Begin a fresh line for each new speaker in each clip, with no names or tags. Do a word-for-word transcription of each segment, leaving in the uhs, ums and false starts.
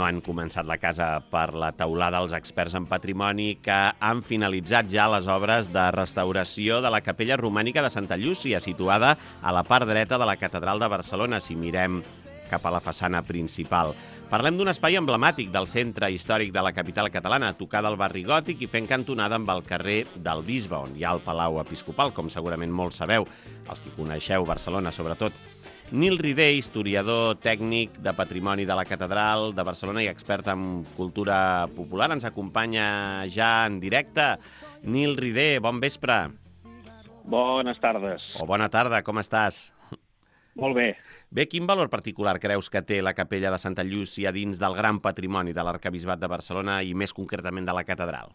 no han començat la casa per la teulada els experts en patrimoni que han finalitzat ja les obres de restauració de la capella romànica de Santa Llúcia, situada a la part dreta de la Catedral de Barcelona, si mirem cap a la façana principal. Parlem d'un espai emblemàtic del centre històric de la capital catalana, a tocar del barri gòtic i fent cantonada amb el carrer del Bisbe, on hi ha el Palau Episcopal, com segurament molts sabeu, els que coneixeu Barcelona sobretot. Nil Ridé, historiador tècnic de patrimoni de la Catedral de Barcelona i expert en cultura popular, ens acompanya ja en directe. Nil Ridé, bon vespre.
Bones tardes.
O bona tarda, com estàs?
Molt bé.
Bé, quin valor particular creus que té la capella de Santa Llúcia dins del gran patrimoni de l'Arquebisbat de Barcelona i més concretament de la Catedral?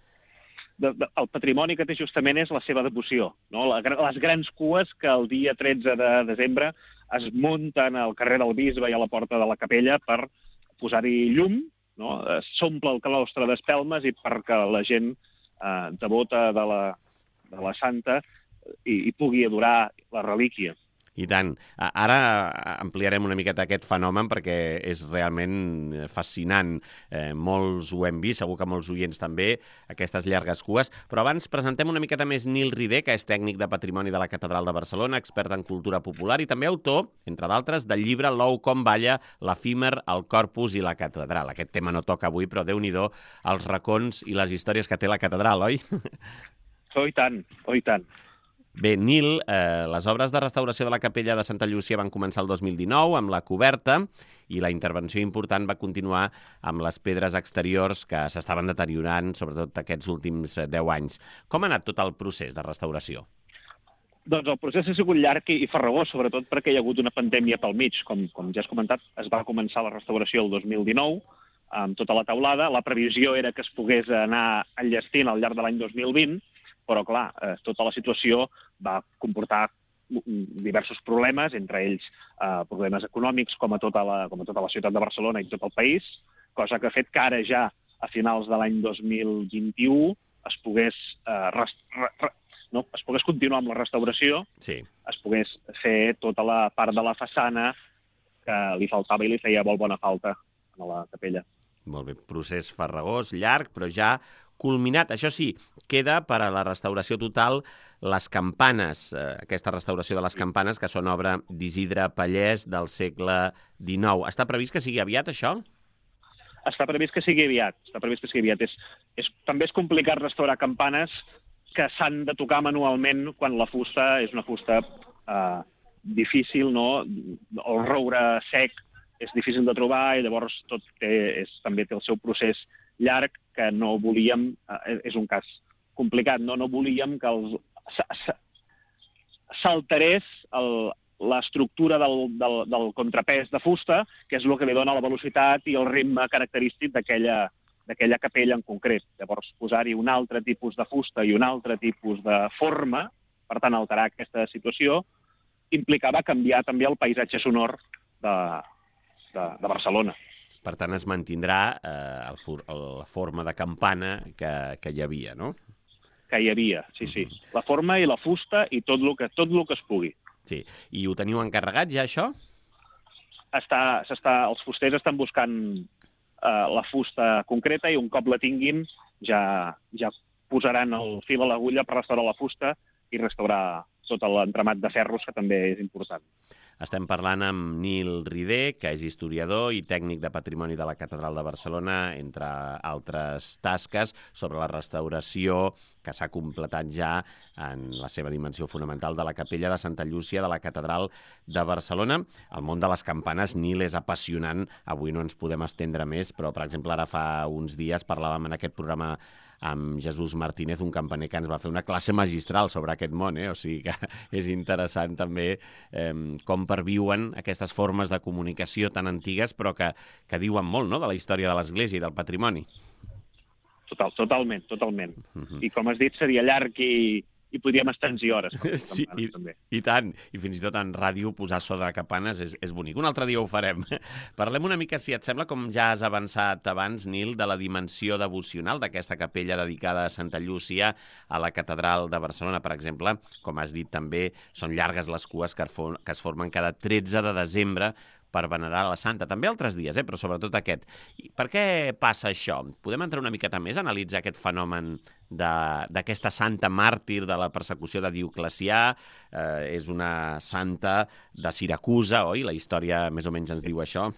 De, de, el patrimoni que té justament és la seva devoció, no? La, les grans cues que el dia tretze de desembre es munten al carrer del Bisbe i a la porta de la capella per posar-hi llum, no? S'omple el claustre d'espelmes i perquè la gent eh, devota de la, de la Santa hi, hi pugui adorar la relíquia.
I tant. Ara ampliarem una miqueta aquest fenomen perquè és realment fascinant. Eh, molts ho hem vist, segur que molts oients també, aquestes llargues cues. Però abans presentem una miqueta més Nil Ridé, que és tècnic de patrimoni de la Catedral de Barcelona, expert en cultura popular i també autor, entre d'altres, del llibre L'ou com balla, l'efímer, el corpus i la catedral. Aquest tema no toca avui, però Déu-n'hi-do els racons i les històries que té la catedral, oi?
Oh, i tant, oh, i tant.
Bé, Nil, eh, les obres de restauració de la capella de Santa Llúcia van començar el dos mil dinou amb la coberta i la intervenció important va continuar amb les pedres exteriors que s'estaven deteriorant, sobretot aquests últims deu anys. Com ha anat tot el procés de restauració?
Doncs el procés ha sigut llarg i farragós, sobretot perquè hi ha hagut una pandèmia pel mig. Com, com ja has comentat, es va començar la restauració el dos mil dinou, amb tota la teulada. La previsió era que es pogués anar enllestint al llarg de l'any dos mil vint, però, clar, eh, tota la situació va comportar diversos problemes, entre ells eh, problemes econòmics, com a, tota la, com a tota la ciutat de Barcelona i tot el país, cosa que ha fet que ara ja, a finals de l'any dos mil vint-i-u, es pogués, eh, rest, re, re, no, es pogués continuar amb la restauració,
sí.
Es pogués fer tota la part de la façana que li faltava i li feia molt bona falta a la capella.
Molt bé, procés farragós, llarg, però ja culminat. Això sí, queda per a la restauració total les campanes, eh, aquesta restauració de les campanes, que són obra d'Isidre Pallès del segle dinou. Està previst que sigui aviat, això?
Està previst que sigui aviat. Està previst que sigui aviat. És, és, també és complicat restaurar campanes que s'han de tocar manualment quan la fusta és una fusta eh, difícil, no? El roure sec és difícil de trobar i llavors tot té, és, també té el seu procés llarg que no volíem, eh, és un cas complicat, no, no volíem que els, s'alterés l'estructura del, del, del contrapès de fusta, que és el que li dona la velocitat i el ritme característic d'aquella d'aquella capella en concret. Llavors, posar-hi un altre tipus de fusta i un altre tipus de forma, per tant, alterar aquesta situació, implicava canviar també el paisatge sonor de, de, de Barcelona.
Per tant, es mantindrà eh, el, el, la forma de campana que, que hi havia, no?
Que hi havia, sí, sí. La forma i la fusta i tot el que, tot el que es pugui.
Sí. I ho teniu encarregat, ja, això?
Està, s'està, els fusters estan buscant eh, la fusta concreta i un cop la tinguin ja, ja posaran el fil a l'agulla per restaurar la fusta i restaurar tot l'entramat de ferros, que també és important.
Estem parlant amb Nil Ridé, que és historiador i tècnic de patrimoni de la Catedral de Barcelona, entre altres tasques, sobre la restauració que s'ha completat ja en la seva dimensió fonamental de la capella de Santa Llúcia de la Catedral de Barcelona. El món de les campanes, Nil, és apassionant. Avui no ens podem estendre més, però, per exemple, ara fa uns dies parlàvem en aquest programa amb Jesús Martínez, un campaner que ens va fer una classe magistral sobre aquest món, eh? O sigui que és interessant també eh, com perviuen aquestes formes de comunicació tan antigues, però que, que diuen molt, no?, de la història de l'Església i del patrimoni.
Total, totalment, totalment.
Uh-huh.
I com has dit, seria llarg i, i podríem estar-nos hores.
Sí, i, també. I tant. I fins i tot en ràdio posar so de campanes és, és bonic. Un altre dia ho farem. Parlem una mica, si et sembla, com ja has avançat abans, Nil, de la dimensió devocional d'aquesta capella dedicada a Santa Llúcia, a la Catedral de Barcelona, per exemple. Com has dit també, són llargues les cues que, que es formen cada tretze de desembre per venerar la santa. També altres dies, eh? Però sobretot aquest. I per què passa això? Podem entrar una miqueta més a analitzar aquest fenomen d'aquesta santa màrtir de la persecució de Dioclecià? Eh, és una santa de Siracusa, oi? La història més o menys ens diu això.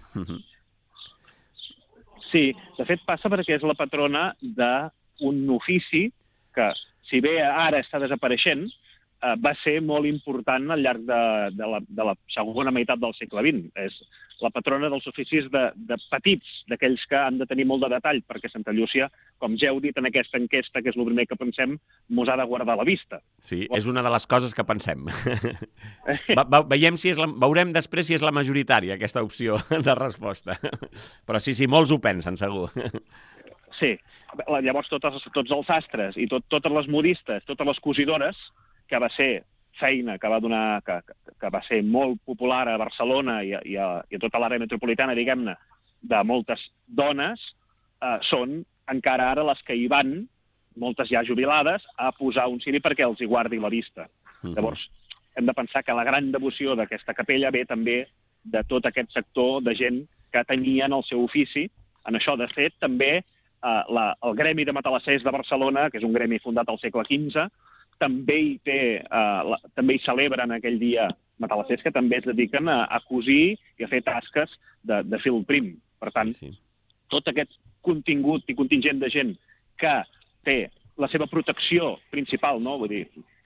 Sí, de fet passa perquè és la patrona d'un ofici que, si bé ara està desapareixent, eh, va ser molt important al llarg de, de, la, de la segona meitat del segle vint. És la patrona dels oficis de, de petits, d'aquells que han de tenir molt de detall, perquè Santa Llúcia, com ja heu dit en aquesta enquesta, que és el primer que pensem, mos ha de guardar la vista.
Sí, és una de les coses que pensem. Va, va, veiem si és la, veurem després si és la majoritària, aquesta opció de resposta. Però sí, sí, molts ho pensen, segur.
Sí. Llavors, tots, tots els sastres i tot, totes les modistes, totes les cosidores, que va ser feina que va donar, que, que va ser molt popular a Barcelona i a, i a, i a tota l'àrea metropolitana, diguem-ne, de moltes dones, eh, són encara ara les que hi van, moltes ja jubilades, a posar un ciri perquè els hi guardi la vista. Uh-huh. Llavors, hem de pensar que la gran devoció d'aquesta capella ve també de tot aquest sector de gent que tenien el seu ofici. En això, de fet, també eh, la, el Gremi de Matalassers de Barcelona, que és un gremi fundat al segle quinze, també hi, té, eh, la, també hi celebren aquell dia matalassers que també es dediquen a, a cosir i a fer tasques de, de fil prim. Per tant, sí, sí. Tot aquest contingut i contingent de gent que té la seva protecció principal, no? Vull dir,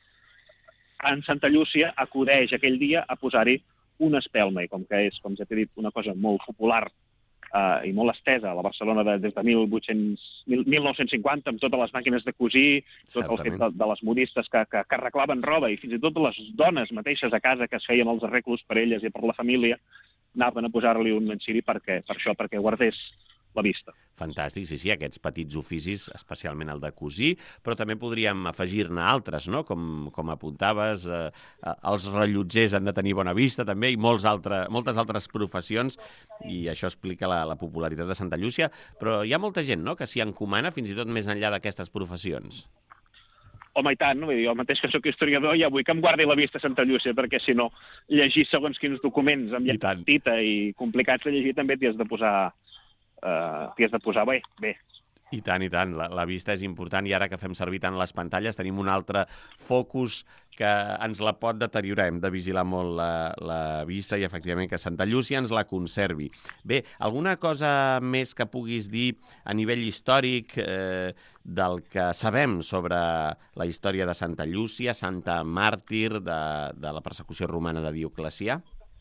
en Santa Llúcia acudeix aquell dia a posar-hi una espelma, i com que és, com ja t'he dit, una cosa molt popular Uh, i molt estesa a la Barcelona de, des de mil nou-cents cinquanta, amb totes les màquines de cosir, tot el fet de, de les modistes que, que, que arreglaven roba, i fins i tot les dones mateixes a casa que es feien els arreglos per elles i per la família, anaven a posar-li un ciri perquè, per això, perquè guardés la vista.
Fantàstic, sí, sí, aquests petits oficis, especialment el de cosir, però també podríem afegir-ne altres, no? Com, com apuntaves, eh, els rellotgers han de tenir bona vista també, i molts altre, moltes altres professions, i això explica la, la popularitat de Santa Llúcia, però hi ha molta gent, no?, que s'hi encomana fins i tot més enllà d'aquestes professions.
Home, i tant, no? Vull dir, jo mateix que sóc historiador ja vull que em guardi la vista a Santa Llúcia, perquè si no, llegir segons quins documents amb lletra petita i complicats de llegir també t'hi has de posar... Uh, t'hi has de posar bé, bé.
I tant, i tant. La, la vista és important, i ara que fem servir tant les pantalles tenim un altre focus que ens la pot deteriorar. Hem de vigilar molt la, la vista i, efectivament, que Santa Llúcia ens la conservi. Bé, alguna cosa més que puguis dir a nivell històric eh, del que sabem sobre la història de Santa Llúcia, santa màrtir de, de la persecució romana de Dioclecià?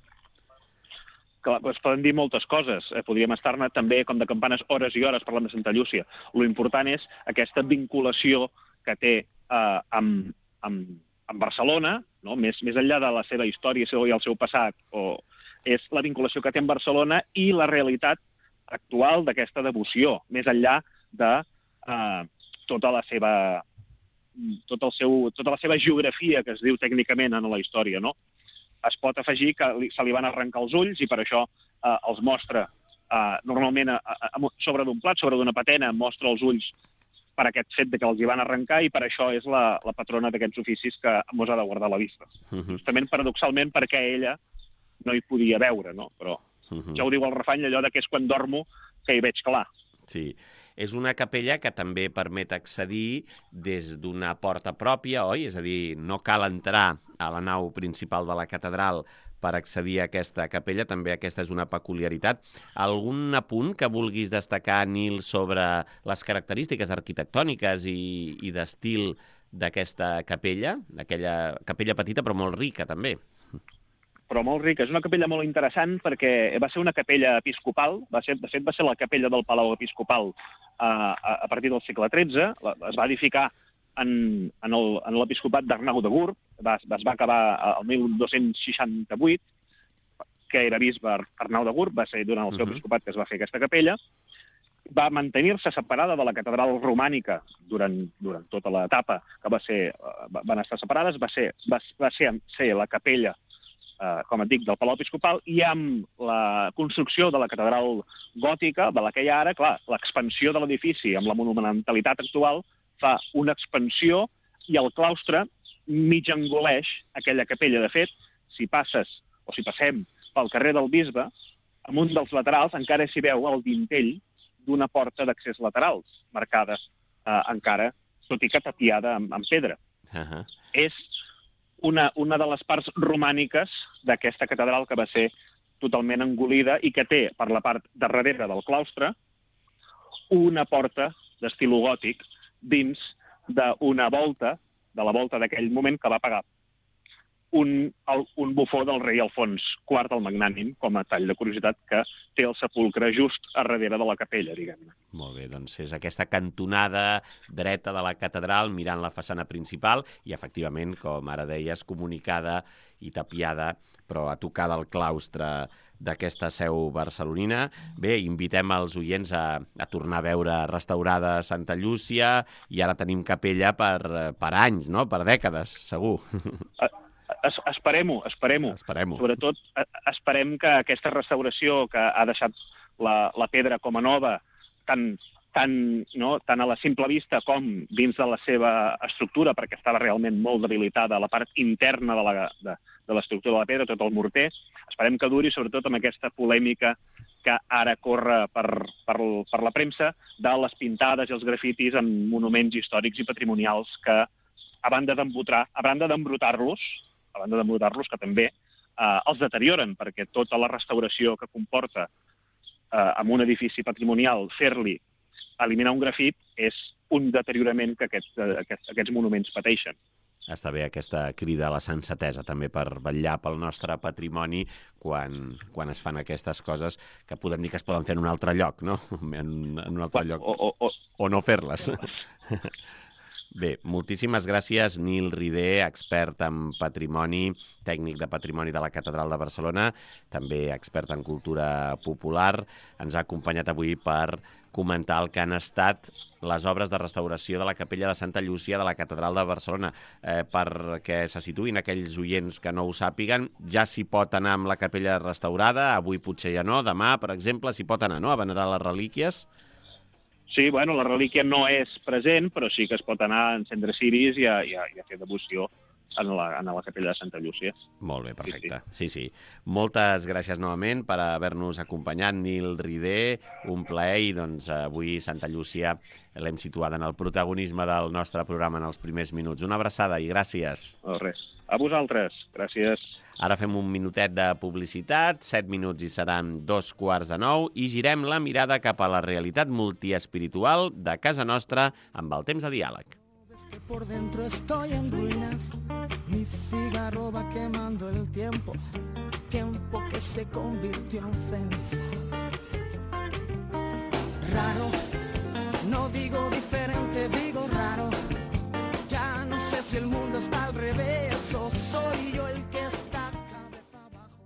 Que es poden dir moltes coses. Eh, podríem estar-ne també, com de campanes, hores i hores parlant de Santa Llúcia. Lo important és aquesta vinculació que té eh, amb, amb, amb Barcelona, no? més, més enllà de la seva història i el seu passat, o és la vinculació que té amb Barcelona i la realitat actual d'aquesta devoció, més enllà de eh, tota la seva tot el seu, tota la seva geografia, que es diu tècnicament en la història, no? Es pot afegir que li, se li van arrencar els ulls i per això eh, els mostra eh, normalment a, a, a, sobre d'un plat, sobre d'una patena, mostra els ulls per aquest fet de que els hi van arrencar, i per això és la, la patrona d'aquests oficis que mos ha de guardar la vista. Uh-huh. Justament paradoxalment perquè ella no hi podia veure, no? Però uh-huh. ja ho diu el refany, allò de que és quan dormo que hi veig clar.
Sí. És una capella que també permet accedir des d'una porta pròpia, oi? És a dir, no cal entrar a la nau principal de la catedral per accedir a aquesta capella. També aquesta és una peculiaritat. Algun apunt que vulguis destacar, Nil, sobre les característiques arquitectòniques i, i d'estil d'aquesta capella? Aquella capella petita però molt rica, també.
Però molt rica. És una capella molt interessant perquè va ser una capella episcopal, va ser, de fet va ser la capella del Palau Episcopal a, a, a partir del segle tretze, la, es va edificar en, en l'episcopat d'Arnau de Gurb, va, es va acabar el mil dos-cents seixanta-vuit, que era bisbe Arnau de Gurb, va ser durant el seu uh-huh. episcopat que es va fer aquesta capella, va mantenir-se separada de la catedral romànica durant, durant tota l'etapa que va ser, van estar separades, va ser, va, va ser, ser la capella Uh, com et dic, del Palau Episcopal, i amb la construcció de la catedral gòtica, de la que hi ha ara, clar, l'expansió de l'edifici amb la monumentalitat actual fa una expansió i el claustre mig engoleix aquella capella. De fet, si passes, o si passem pel carrer del Bisbe, amunt dels laterals encara s'hi veu el dintell d'una porta d'accés laterals, marcada eh, encara, tot i que tapiada amb, amb pedra.
Uh-huh.
És una, una de les parts romàniques d'aquesta catedral que va ser totalment engolida i que té, per la part de darrere del claustre, una porta d'estil gòtic dins d'una volta, de la volta d'aquell moment, que va pagar un, el, un bufó del rei Alfons quart el Magnànim, com a tall de curiositat, que té el sepulcre just a darrere de la capella, diguem-ne.
Molt bé, doncs és aquesta cantonada dreta de la catedral mirant la façana principal i, efectivament, com ara deies, comunicada i tapiada, però a tocar del claustre d'aquesta seu barcelonina. Bé, invitem els oients a, a tornar a veure restaurada Santa Llúcia i ara tenim capella per, per anys, no? Per dècades, segur.
Es, esperem-ho, esperem-ho.
Esperem-ho.
Sobretot, esperem que aquesta restauració que ha deixat la, la pedra com a nova, tant, tant, no, tant a la simple vista com dins de la seva estructura, perquè estava realment molt debilitada a la part interna de la, de, de l'estructura de la pedra, tot el morter, esperem que duri, sobretot amb aquesta polèmica que ara corre per, per, per la premsa de les pintades i els grafitis en monuments històrics i patrimonials que, a banda d'embrutar, a banda d'embrutar-los, a banda d'embrutar-los, que també eh, els deterioren, perquè tota la restauració que comporta eh, amb un edifici patrimonial, fer-li eliminar un grafit és un deteriorament que aquests, aquests, aquests monuments pateixen.
Està bé aquesta crida a la sensatesa també per vetllar pel nostre patrimoni quan, quan es fan aquestes coses que podem dir que es poden fer en un altre lloc, no? En, en un altre lloc.
O, o, o...
o no fer-les. Bé, moltíssimes gràcies, Nil Ridé, expert en patrimoni, tècnic de patrimoni de la Catedral de Barcelona, també expert en cultura popular. Ens ha acompanyat avui per comentar el que han estat les obres de restauració de la capella de Santa Llúcia de la Catedral de Barcelona. Eh, perquè se situïn aquells oients que no ho sàpiguen, ja s'hi pot anar amb la capella restaurada, avui potser ja no, demà, per exemple, s'hi pot anar, no?, a venerar les relíquies.
Sí, bueno, la relíquia no és present, però sí que es pot anar a encendre ciris i a, i a, i a fer devoció en la, en la capella de Santa Llúcia.
Molt bé, perfecte. Sí, sí. sí. Moltes gràcies novament per haver-nos acompanyat, Nil Ridé. Un plaer i doncs avui Santa Llúcia l'hem situada en el protagonisme del nostre programa en els primers minuts. Una abraçada i gràcies.
No, res. A vosaltres. Gràcies.
Ara fem un minutet de publicitat, set minuts i seran dos quarts de nou, i girem la mirada cap a la realitat multiespiritual de casa nostra amb el temps de diàleg.
Es que por dentro estoy en ruinas, mi cigarro va quemando el tiempo, tiempo que se convirtió en ceniza. Raro, no digo diferente.